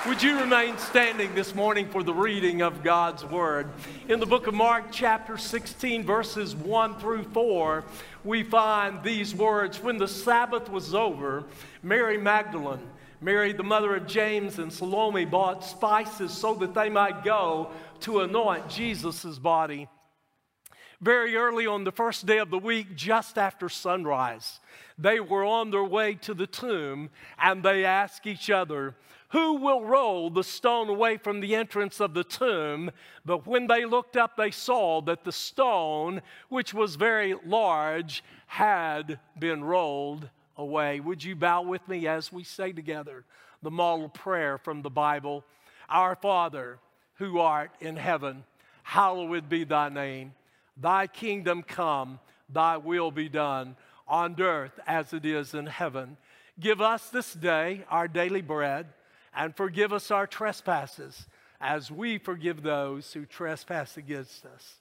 Would you remain standing this morning for the reading of God's Word? In the book of Mark, chapter 16, verses 1 through 4, we find these words. When the Sabbath was over, Mary Magdalene, Mary the mother of James, and Salome bought spices so that they might go to anoint Jesus' body. Very early on the first day of the week, just after sunrise, they were on their way to the tomb, and they asked each other, "Who will roll the stone away from the entrance of the tomb?" But when they looked up, they saw that the stone, which was very large, had been rolled away. Would you bow with me as we say together the model prayer from the Bible? Our Father, who art in heaven, hallowed be thy name. Thy kingdom come, thy will be done, on earth as it is in heaven. Give us this day our daily bread, and forgive us our trespasses, as we forgive those who trespass against us.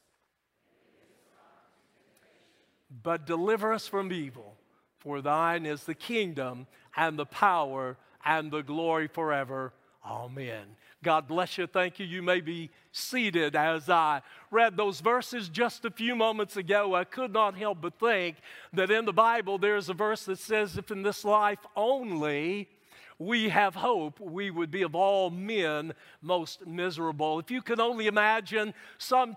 But deliver us from evil, for thine is the kingdom, and the power, and the glory forever. Amen. God bless you. Thank you. You may be seated. As I read those verses just a few moments ago, I could not help but think that in the Bible there's a verse that says, if in this life only we have hope, we would be of all men most miserable. If you can only imagine, some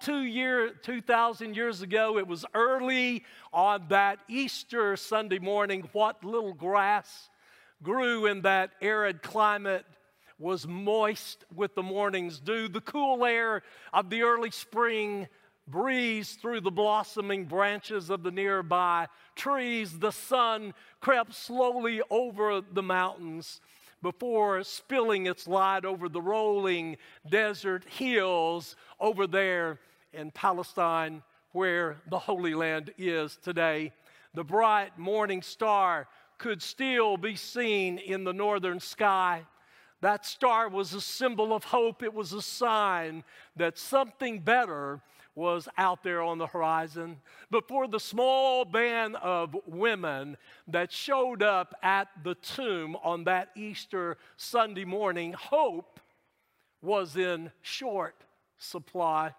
2,000 years ago, it was early on that Easter Sunday morning, what little grass grew in that arid climate was moist with the morning's dew. The cool air of the early spring breeze through the blossoming branches of the nearby trees. The sun crept slowly over the mountains before spilling its light over the rolling desert hills over there in Palestine, where the Holy Land is today. The bright morning star could still be seen in the northern sky. That star was a symbol of hope. It was a sign that something better was out there on the horizon. But for the small band of women that showed up at the tomb on that Easter Sunday morning, hope was in short supply.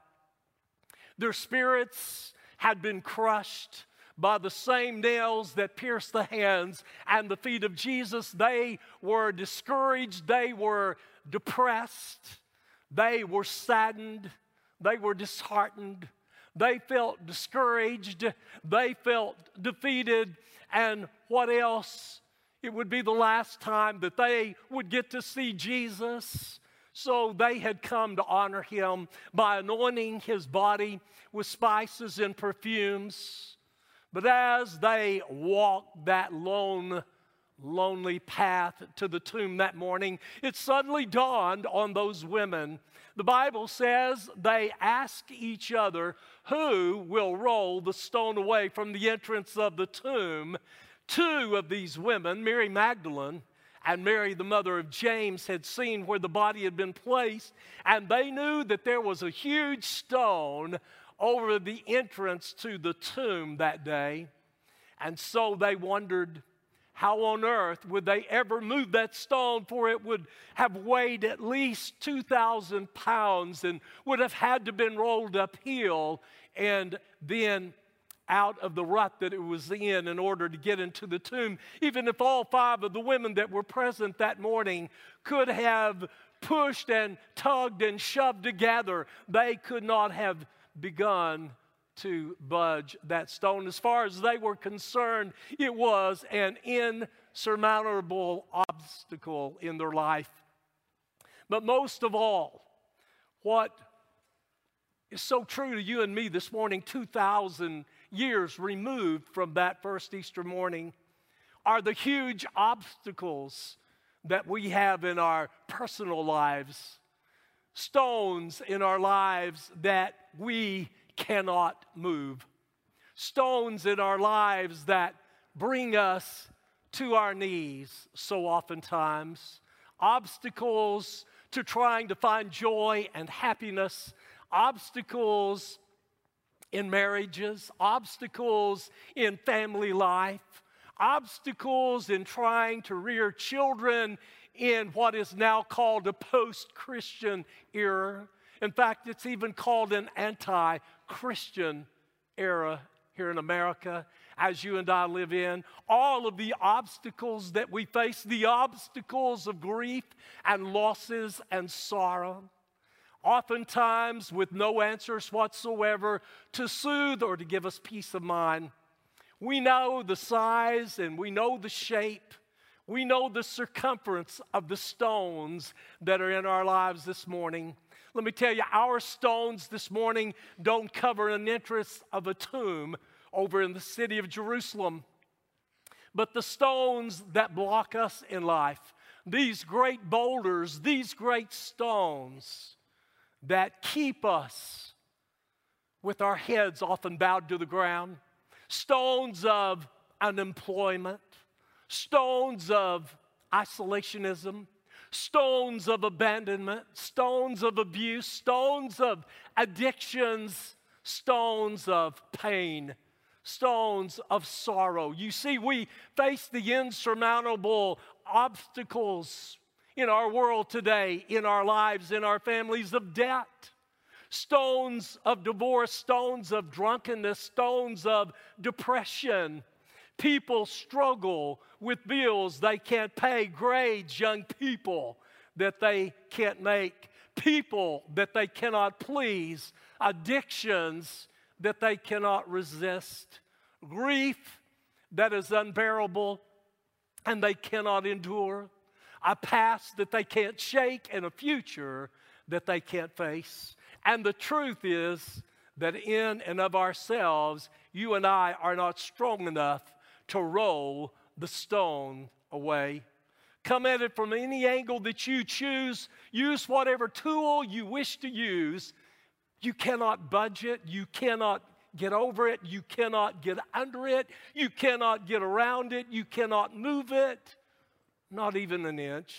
Their spirits had been crushed by the same nails that pierced the hands and the feet of Jesus. They were discouraged. They were depressed. They were saddened. They were disheartened. They felt discouraged. They felt defeated. And what else? It would be the last time that they would get to see Jesus. So they had come to honor him by anointing his body with spices and perfumes. But as they walked that lonely path to the tomb that morning, it suddenly dawned on those women. The Bible says they asked each other, who will roll the stone away from the entrance of the tomb? Two of these women, Mary Magdalene and Mary the mother of James, had seen where the body had been placed, and they knew that there was a huge stone over the entrance to the tomb that day. And so they wondered, how on earth would they ever move that stone, for it would have weighed at least 2,000 pounds and would have had to been rolled uphill and then out of the rut that it was in order to get into the tomb. Even if all five of the women that were present that morning could have pushed and tugged and shoved together, they could not have begun to budge that stone. As far as they were concerned, it was an insurmountable obstacle in their life. But most of all, what is so true to you and me this morning, 2,000 years removed from that first Easter morning, are the huge obstacles that we have in our personal lives. Stones in our lives that we cannot move. Stones in our lives that bring us to our knees so oftentimes. Obstacles to trying to find joy and happiness. Obstacles in marriages. Obstacles in family life. Obstacles in trying to rear children in what is now called a post-Christian era. In fact, it's even called an anti-Christian era here in America, as you and I live in. All of the obstacles that we face, the obstacles of grief and losses and sorrow, oftentimes with no answers whatsoever to soothe or to give us peace of mind. We know the size and we know the shape. We know the circumference of the stones that are in our lives this morning. Let me tell you, our stones this morning don't cover an inch of a tomb over in the city of Jerusalem. But the stones that block us in life, these great boulders, these great stones that keep us with our heads often bowed to the ground, stones of unemployment, stones of isolationism, stones of abandonment, stones of abuse, stones of addictions, stones of pain, stones of sorrow. You see, we face the insurmountable obstacles in our world today, in our lives, in our families, of debt, stones of divorce, stones of drunkenness, stones of depression. People struggle with bills they can't pay, grades, young people that they can't make, people that they cannot please, addictions that they cannot resist, grief that is unbearable and they cannot endure, a past that they can't shake, and a future that they can't face. And the truth is that in and of ourselves, you and I are not strong enough to roll the stone away. Come at it from any angle that you choose. Use whatever tool you wish to use. You cannot budge it. You cannot get over it. You cannot get under it. You cannot get around it. You cannot move it, not even an inch.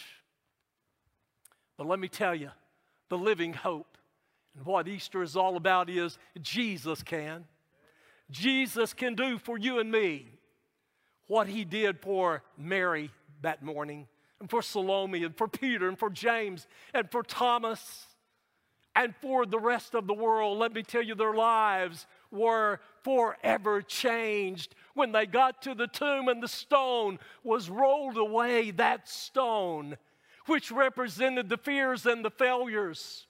But let me tell you, the living hope and what Easter is all about is Jesus can. Jesus can do for you and me what he did for Mary that morning, and for Salome, and for Peter, and for James, and for Thomas, and for the rest of the world. Let me tell you, their lives were forever changed when they got to the tomb and the stone was rolled away, that stone which represented the fears and the failures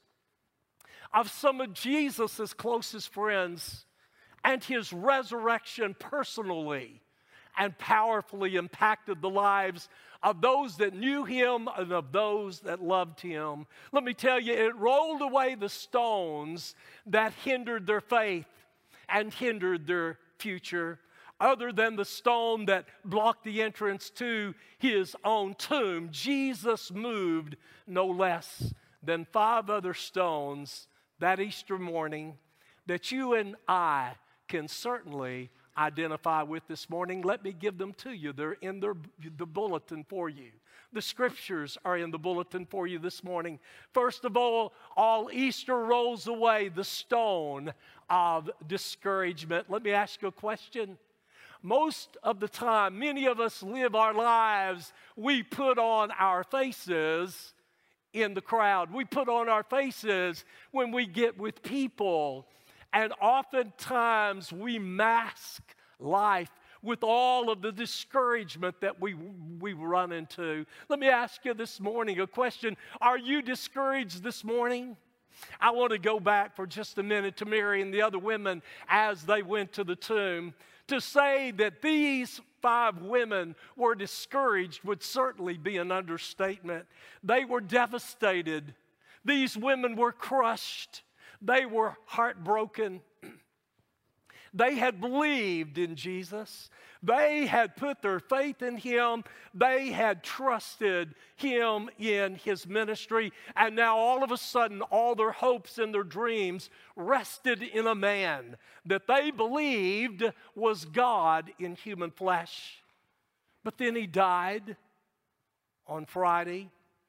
of some of Jesus' closest friends, and his resurrection personally and powerfully impacted the lives of those that knew him and of those that loved him. Let me tell you, it rolled away the stones that hindered their faith and hindered their future, other than the stone that blocked the entrance to his own tomb. Jesus moved no less than 5 other stones that Easter morning that you and I can certainly identify with this morning. Let me give them to you. They're in the bulletin for you. The scriptures are in the bulletin for you this morning. First of all Easter rolls away the stone of discouragement. Let me ask you a question. Most of the time, many of us live our lives, we put on our faces in the crowd. We put on our faces when we get with people. And oftentimes we mask life with all of the discouragement that we run into. Let me ask you this morning a question. Are you discouraged this morning? I want to go back for just a minute to Mary and the other women as they went to the tomb. To say that these 5 women were discouraged would certainly be an understatement. They were devastated. These women were crushed. They were heartbroken. They had believed in Jesus. They had put their faith in him. They had trusted him in his ministry. And now all of a sudden, all their hopes and their dreams rested in a man that they believed was God in human flesh. But then he died on Friday.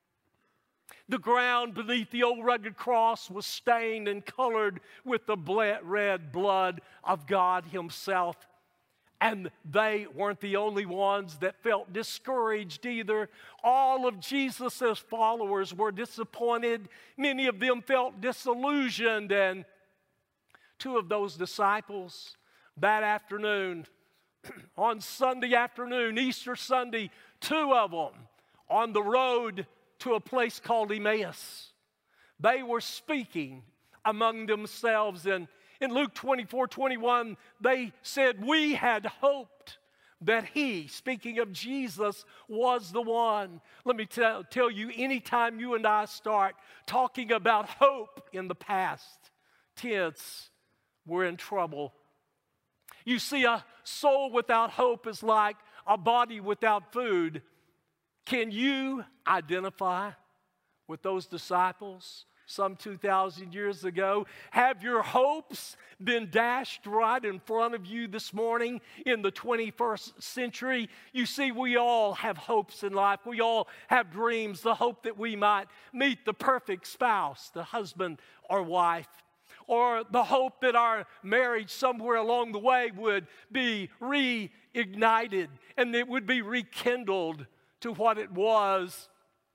The ground beneath the old rugged cross was stained and colored with the red blood of God himself. And they weren't the only ones that felt discouraged either. All of Jesus' followers were disappointed. Many of them felt disillusioned. And two of those disciples that afternoon, on Sunday afternoon, Easter Sunday, two of them on the road to a place called Emmaus, they were speaking among themselves. And in Luke 24:21, they said, we had hoped that he, speaking of Jesus, was the one. Let me tell you, anytime you and I start talking about hope in the past tense, we're in trouble. You see, a soul without hope is like a body without food. Can you identify with those disciples some 2,000 years ago? Have your hopes been dashed right in front of you this morning in the 21st century? You see, we all have hopes in life. We all have dreams, the hope that we might meet the perfect spouse, the husband or wife, or the hope that our marriage somewhere along the way would be reignited and it would be rekindled to what it was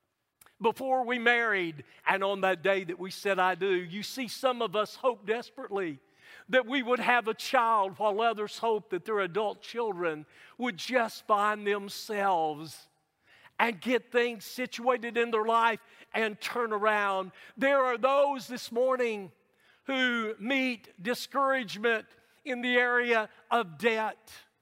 before we married and on that day that we said, I do. You see, some of us hope desperately that we would have a child, while others hope that their adult children would just find themselves and get things situated in their life and turn around. There are those this morning who meet discouragement in the area of debt.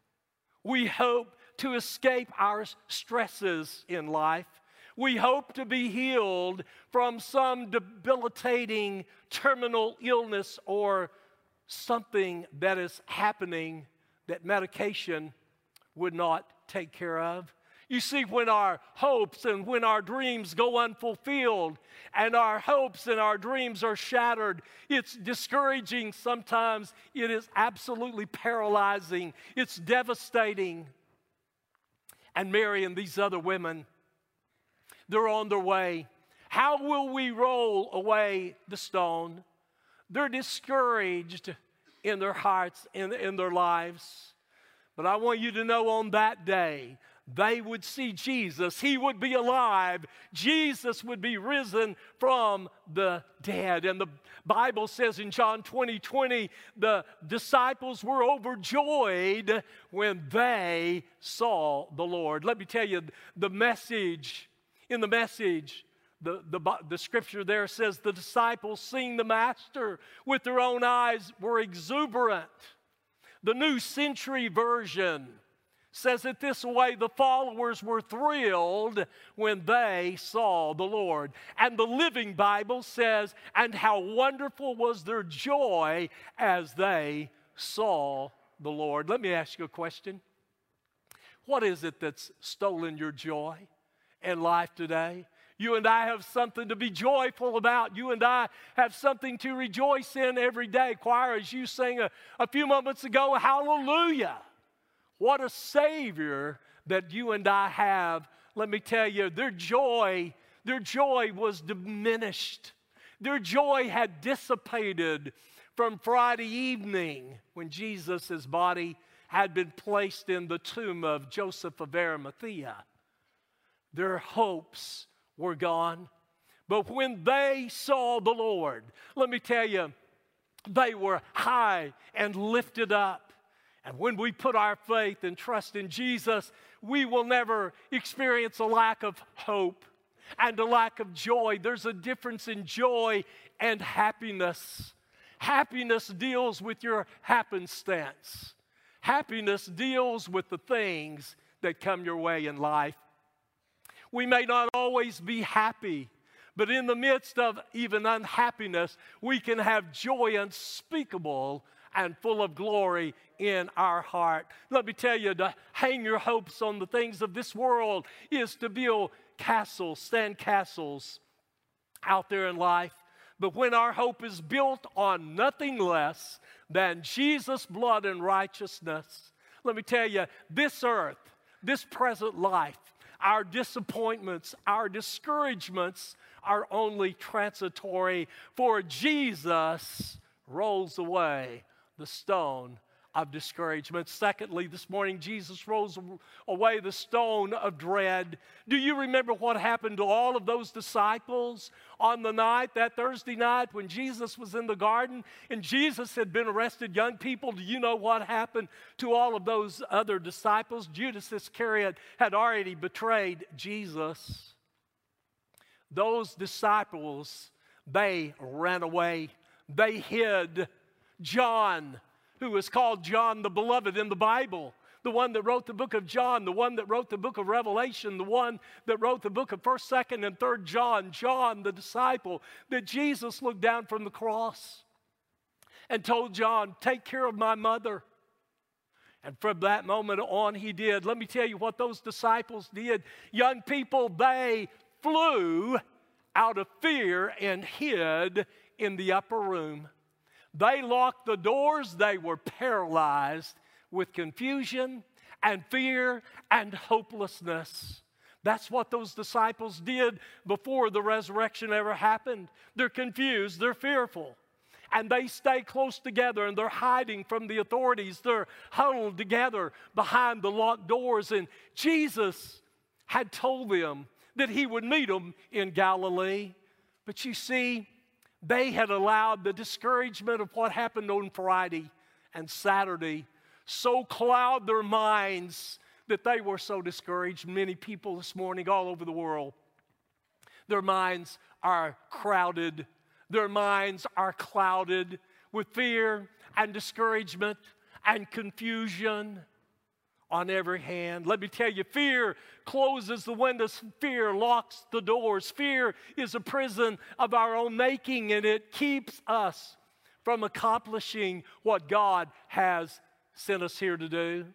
We hope to escape our stresses in life. We hope to be healed from some debilitating terminal illness or something that is happening that medication would not take care of. You see, when our hopes and when our dreams go unfulfilled and our hopes and our dreams are shattered, it's discouraging sometimes. It is absolutely paralyzing. It's devastating. And Mary and these other women, they're on their way. How will we roll away the stone? They're discouraged in their hearts, in their lives. But I want you to know on that day, they would see Jesus. He would be alive. Jesus would be risen from the dead. And the Bible says in John 20:20, the disciples were overjoyed when they saw the Lord. Let me tell you, the message, the scripture there says the disciples seeing the Master with their own eyes were exuberant. The New Century Version says it this way: the followers were thrilled when they saw the Lord. And the Living Bible says, and how wonderful was their joy as they saw the Lord. Let me ask you a question. What is it that's stolen your joy in life today? You and I have something to be joyful about. You and I have something to rejoice in every day. Choir, as you sang a few moments ago, hallelujah. What a Savior that you and I have. Let me tell you, their joy was diminished. Their joy had dissipated from Friday evening when Jesus' body had been placed in the tomb of Joseph of Arimathea. Their hopes were gone. But when they saw the Lord, let me tell you, they were high and lifted up. And when we put our faith and trust in Jesus, we will never experience a lack of hope and a lack of joy. There's a difference in joy and happiness. Happiness deals with your happenstance. Happiness deals with the things that come your way in life. We may not always be happy, but in the midst of even unhappiness, we can have joy unspeakable and full of glory in our heart. Let me tell you, to hang your hopes on the things of this world is to build castles, stand castles out there in life. But when our hope is built on nothing less than Jesus' blood and righteousness, let me tell you, this earth, this present life, our disappointments, our discouragements are only transitory, for Jesus rolls away the stone of discouragement. Secondly, this morning, Jesus rolls away the stone of dread. Do you remember what happened to all of those disciples on the night, that Thursday night, when Jesus was in the garden and Jesus had been arrested? Young people, do you know what happened to all of those other disciples? Judas Iscariot had already betrayed Jesus. Those disciples, they ran away. They hid. John, who is called John the Beloved in the Bible, the one that wrote the book of John, the one that wrote the book of Revelation, the one that wrote the book of 1st, 2nd, and 3rd John, John the disciple, that Jesus looked down from the cross and told John, take care of my mother. And from that moment on, he did. Let me tell you what those disciples did. Young people, they flew out of fear and hid in the upper room. They locked the doors. They were paralyzed with confusion and fear and hopelessness. That's what those disciples did before the resurrection ever happened. They're confused. They're fearful. And they stay close together, and they're hiding from the authorities. They're huddled together behind the locked doors. And Jesus had told them that he would meet them in Galilee. But you see, they had allowed the discouragement of what happened on Friday and Saturday so cloud their minds that they were so discouraged. Many people this morning all over the world, their minds are crowded. Their minds are clouded with fear and discouragement and confusion on every hand. Let me tell you, fear closes the windows. Fear locks the doors. Fear is a prison of our own making, and it keeps us from accomplishing what God has sent us here to do.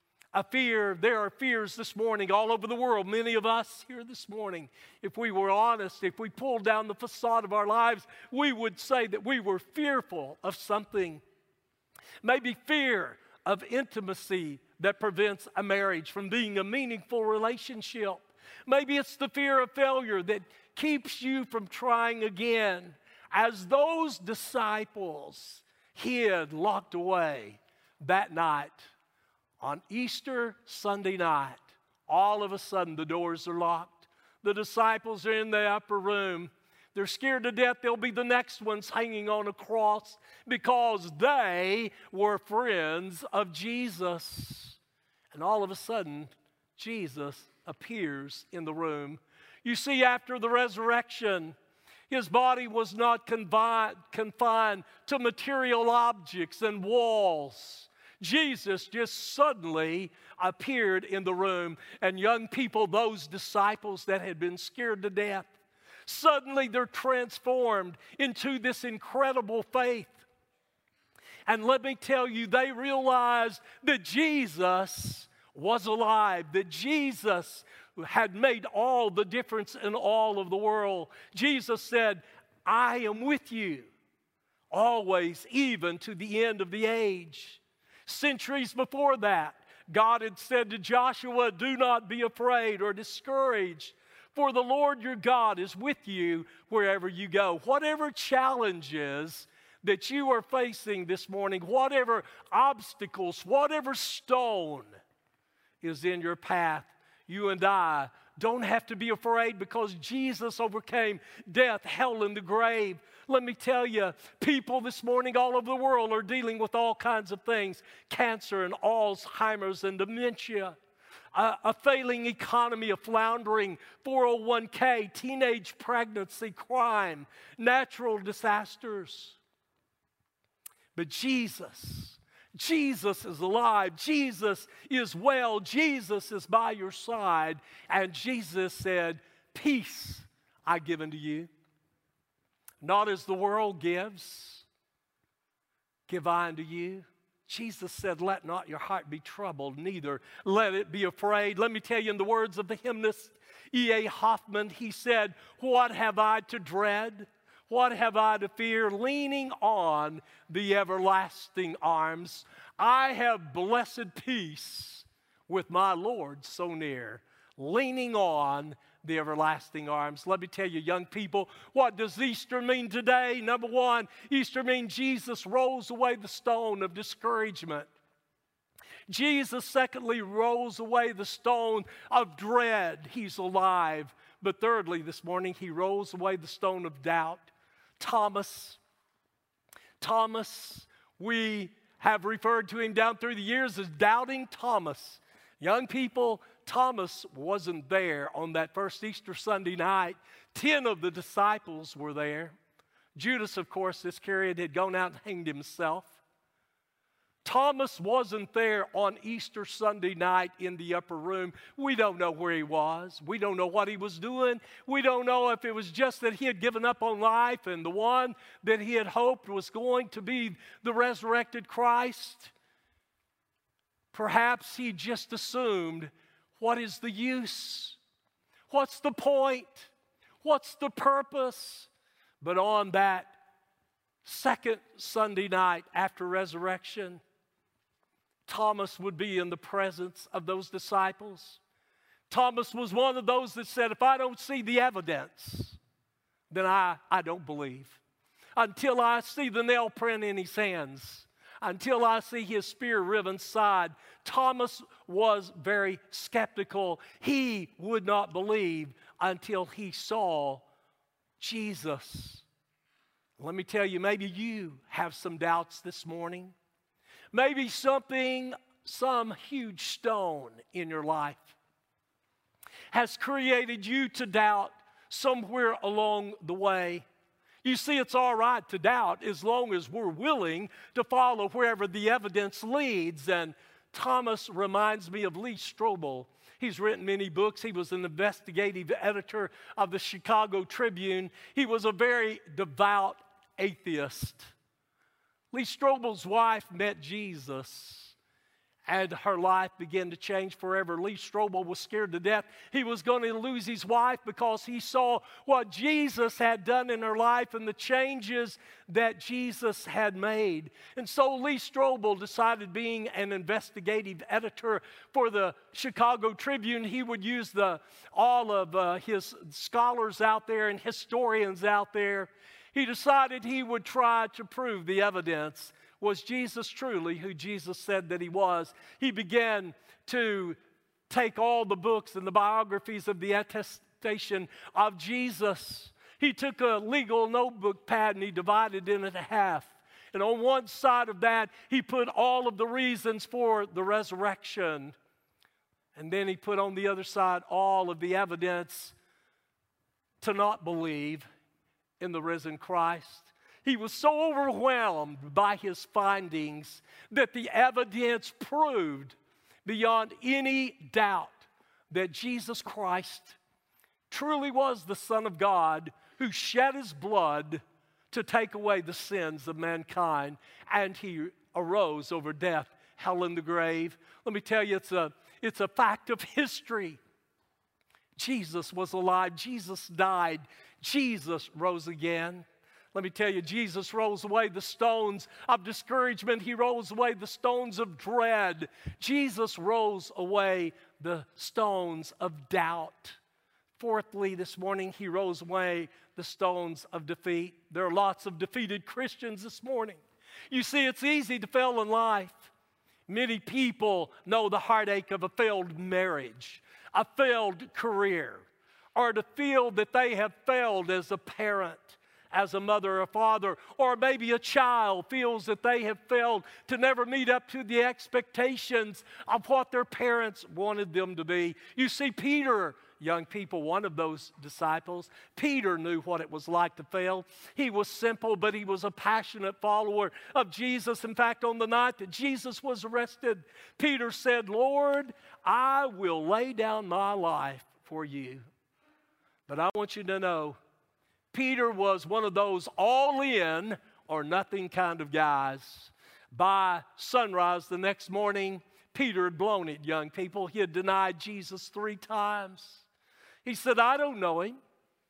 There are fears this morning all over the world. Many of us here this morning, if we were honest, if we pulled down the facade of our lives, we would say that we were fearful of something. Maybe fear of intimacy that prevents a marriage from being a meaningful relationship. Maybe it's the fear of failure that keeps you from trying again. As those disciples hid, locked away that night, on Easter Sunday night, all of a sudden the doors are locked. The disciples are in the upper room. They're scared to death they'll be the next ones hanging on a cross because they were friends of Jesus. And all of a sudden, Jesus appears in the room. You see, after the resurrection, his body was not confined to material objects and walls. Jesus just suddenly appeared in the room, and young people, those disciples that had been scared to death, suddenly they're transformed into this incredible faith. And let me tell you, they realized that Jesus was alive, that Jesus had made all the difference in all of the world. Jesus said, I am with you always, even to the end of the age. Centuries before that, God had said to Joshua, do not be afraid or discouraged, for the Lord your God is with you wherever you go. Whatever challenges that you are facing this morning, whatever obstacles, whatever stone is in your path, you and I don't have to be afraid because Jesus overcame death, hell, and the grave. Let me tell you, people this morning all over the world are dealing with all kinds of things. Cancer and Alzheimer's and dementia, a failing economy, a floundering 401k, teenage pregnancy, crime, natural disasters. But Jesus is alive. Jesus is well. Jesus is by your side. And Jesus said, peace I give unto you. Not as the world gives, give I unto you. Jesus said, let not your heart be troubled, neither let it be afraid. Let me tell you, in the words of the hymnist E.A. Hoffman, he said, what have I to dread? What have I to fear? Leaning on the everlasting arms, I have blessed peace with my Lord so near. Leaning on the everlasting arms. Let me tell you, young people, what does Easter mean today? Number one, Easter means Jesus rolls away the stone of discouragement Jesus, secondly, rolls away the stone of dread. He's alive. But thirdly, this morning, he rolls away the stone of doubt. Thomas, we have referred to him down through the years as Doubting Thomas. Young people, Thomas wasn't there on that first Easter Sunday night. 10 of the disciples were there. Judas, of course, Iscariot had gone out and hanged himself. Thomas wasn't there on Easter Sunday night in the upper room. We don't know where he was. We don't know what he was doing. We don't know if it was just that he had given up on life and the one that he had hoped was going to be the resurrected Christ. Perhaps he just assumed, what is the use? What's the point? What's the purpose? But on that second Sunday night after resurrection, Thomas would be in the presence of those disciples. Thomas was one of those that said, if I don't see the evidence, then I don't believe. Until I see the nail print in his hands, until I see his spear-riven side. Thomas was very skeptical. He would not believe until he saw Jesus. Let me tell you, maybe you have some doubts this morning. Maybe some huge stone in your life has created you to doubt somewhere along the way. You see, it's all right to doubt as long as we're willing to follow wherever the evidence leads. And Thomas reminds me of Lee Strobel. He's written many books. He was an investigative editor of the Chicago Tribune. He was a very devout atheist. Lee Strobel's wife met Jesus, and her life began to change forever. Lee Strobel was scared to death he was going to lose his wife because he saw what Jesus had done in her life and the changes that Jesus had made. And so Lee Strobel decided, being an investigative editor for the Chicago Tribune, he would use all of his scholars out there and historians out there. He decided he would try to prove the evidence. Was Jesus truly who Jesus said that he was? He began to take all the books and the biographies of the attestation of Jesus. He took a legal notebook pad and he divided it in half. And on one side of that, he put all of the reasons for the resurrection. And then he put on the other side all of the evidence to not believe in the risen Christ. He was so overwhelmed by his findings that the evidence proved beyond any doubt that Jesus Christ truly was the Son of God who shed his blood to take away the sins of mankind, and he arose over death, hell, and the grave. Let me tell you, it's a fact of history. Jesus was alive. Jesus died. Jesus rose again. Let me tell you, Jesus rolls away the stones of discouragement. He rolls away the stones of dread. Jesus rolls away the stones of doubt. Fourthly, this morning, he rolls away the stones of defeat. There are lots of defeated Christians this morning. You see, it's easy to fail in life. Many people know the heartache of a failed marriage, a failed career, or to feel that they have failed as a parent, as a mother or father, or maybe a child feels that they have failed to never meet up to the expectations of what their parents wanted them to be. You see, Peter, young people, one of those disciples, Peter knew what it was like to fail. He was simple, but he was a passionate follower of Jesus. In fact, on the night that Jesus was arrested, Peter said, "Lord, I will lay down my life for you." But I want you to know, Peter was one of those all in or nothing kind of guys. By sunrise the next morning, Peter had blown it, young people. He had denied Jesus 3 times. He said, "I don't know him.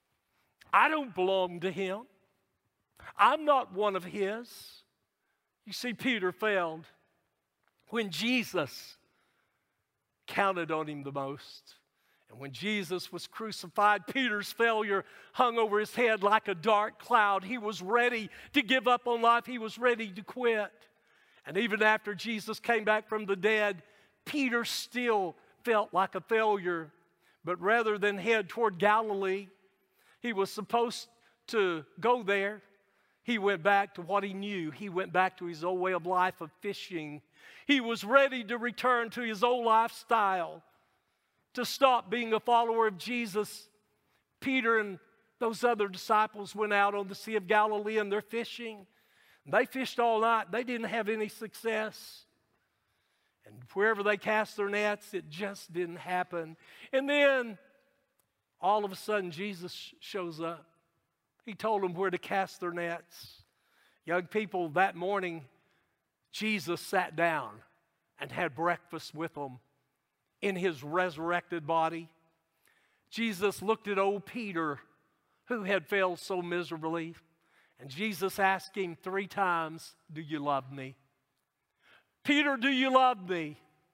I don't belong to him. I'm not one of his." You see, Peter failed when Jesus counted on him the most. And when Jesus was crucified, Peter's failure hung over his head like a dark cloud. He was ready to give up on life. He was ready to quit. And even after Jesus came back from the dead, Peter still felt like a failure. But rather than head toward Galilee, he was supposed to go there. He went back to what he knew. He went back to his old way of life of fishing. He was ready to return to his old lifestyle, to stop being a follower of Jesus. Peter and those other disciples went out on the Sea of Galilee and they're fishing. They fished all night. They didn't have any success. And wherever they cast their nets, it just didn't happen. And then, all of a sudden, Jesus shows up. He told them where to cast their nets. Young people, that morning, Jesus sat down and had breakfast with them in his resurrected body. Jesus looked at old Peter, who had failed so miserably, and Jesus asked him 3 times, "Do you love me? Peter, do you love me?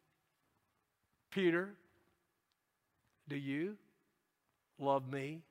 Peter, do you love me?"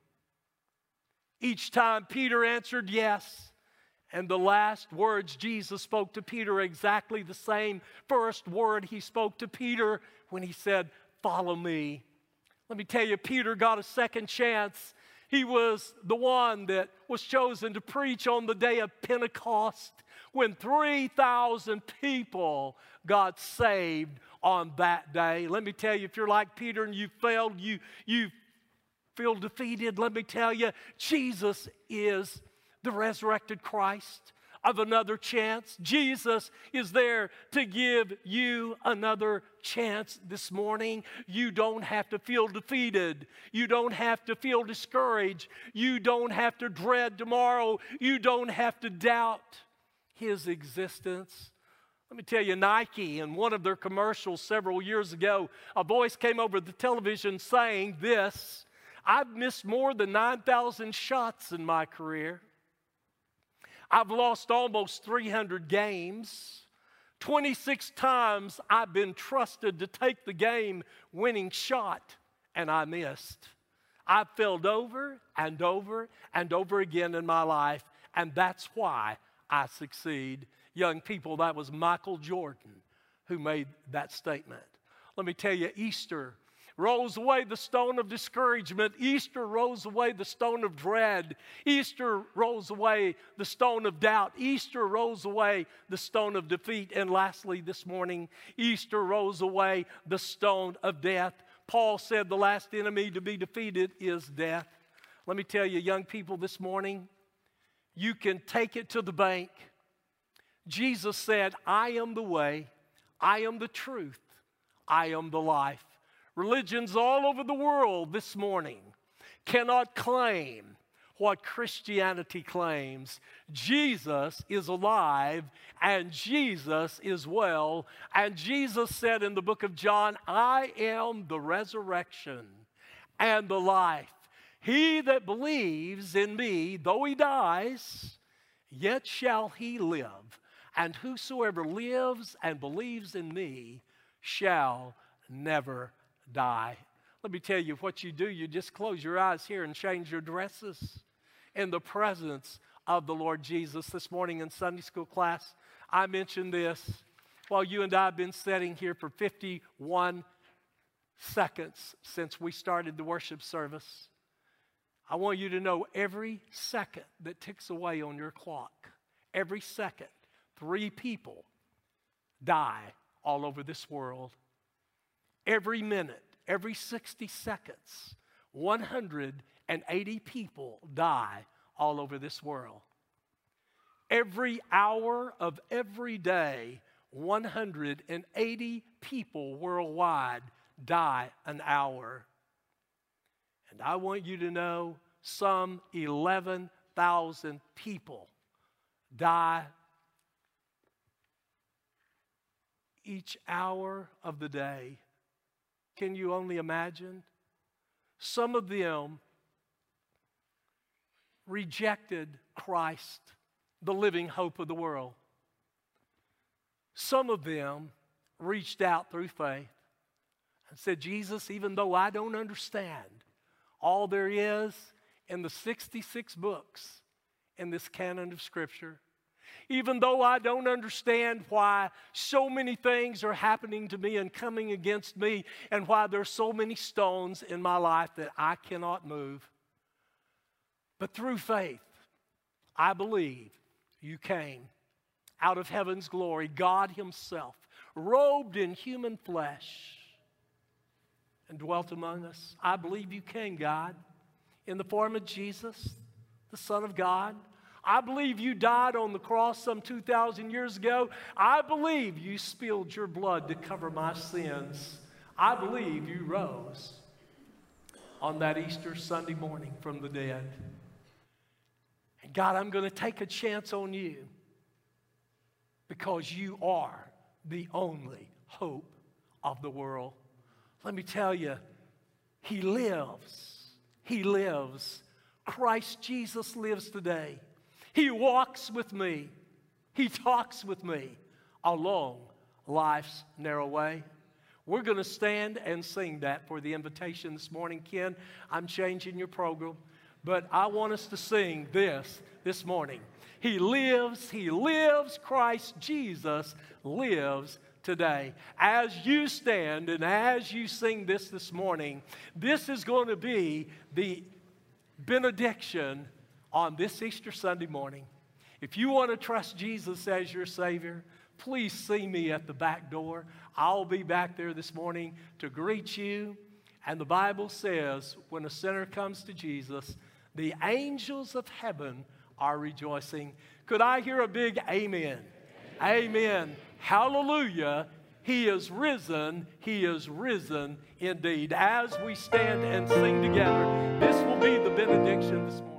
Each time Peter answered yes. And the last words Jesus spoke to Peter, exactly the same first word he spoke to Peter when he said, "Follow me." Let me tell you, Peter got a second chance. He was the one that was chosen to preach on the day of Pentecost when 3,000 people got saved on that day. Let me tell you, if you're like Peter and you failed, you feel defeated, let me tell you, Jesus is the resurrected Christ of another chance. Jesus is there to give you another chance this morning. You don't have to feel defeated. You don't have to feel discouraged. You don't have to dread tomorrow. You don't have to doubt his existence. Let me tell you, Nike, in one of their commercials several years ago, a voice came over the television saying this: "I've missed more than 9,000 shots in my career. I've lost almost 300 games. 26 times I've been trusted to take the game-winning shot, and I missed. I've failed over and over and over again in my life, and that's why I succeed." Young people, that was Michael Jordan who made that statement. Let me tell you, Easter rolls away the stone of discouragement. Easter rolls away the stone of dread. Easter rolls away the stone of doubt. Easter rolls away the stone of defeat. And lastly, this morning, Easter rolls away the stone of death. Paul said the last enemy to be defeated is death. Let me tell you, young people, this morning, you can take it to the bank. Jesus said, "I am the way, I am the truth, I am the life." Religions all over the world this morning cannot claim what Christianity claims. Jesus is alive and Jesus is well. And Jesus said in the book of John, "I am the resurrection and the life. He that believes in me, though he dies, yet shall he live. And whosoever lives and believes in me shall never die." Let me tell you what you do. You just close your eyes here and change your dresses in the presence of the Lord Jesus. This morning in Sunday school class, I mentioned this while you and I have been sitting here for 51 seconds since we started the worship service. I want you to know every second that ticks away on your clock, every second, 3 people die all over this world. Every minute, every 60 seconds, 180 people die all over this world. Every hour of every day, 180 people worldwide die an hour. And I want you to know some 11,000 people die each hour of the day. Can you only imagine? Some of them rejected Christ, the living hope of the world. Some of them reached out through faith and said, "Jesus, even though I don't understand all there is in the 66 books in this canon of Scripture, Even though I don't understand why so many things are happening to me and coming against me, and why there's so many stones in my life that I cannot move. But through faith, I believe you came out of heaven's glory, God himself, robed in human flesh, and dwelt among us. I believe you came, God, in the form of Jesus, the Son of God. I believe you died on the cross some 2,000 years ago. I believe you spilled your blood to cover my sins. I believe you rose on that Easter Sunday morning from the dead. And God, I'm going to take a chance on you because you are the only hope of the world. Let me tell you, he lives. He lives. Christ Jesus lives today. He walks with me. He talks with me along life's narrow way. We're going to stand and sing that for the invitation this morning. Ken, I'm changing your program, but I want us to sing this morning. He lives, Christ Jesus lives today. As you stand and as you sing this morning, this is going to be the benediction on this Easter Sunday morning. If you want to trust Jesus as your Savior, please see me at the back door. I'll be back there this morning to greet you. And the Bible says when a sinner comes to Jesus, the angels of heaven are rejoicing. Could I hear a big amen? Amen. Hallelujah. He is risen. He is risen indeed. As we stand and sing together, this will be the benediction this morning.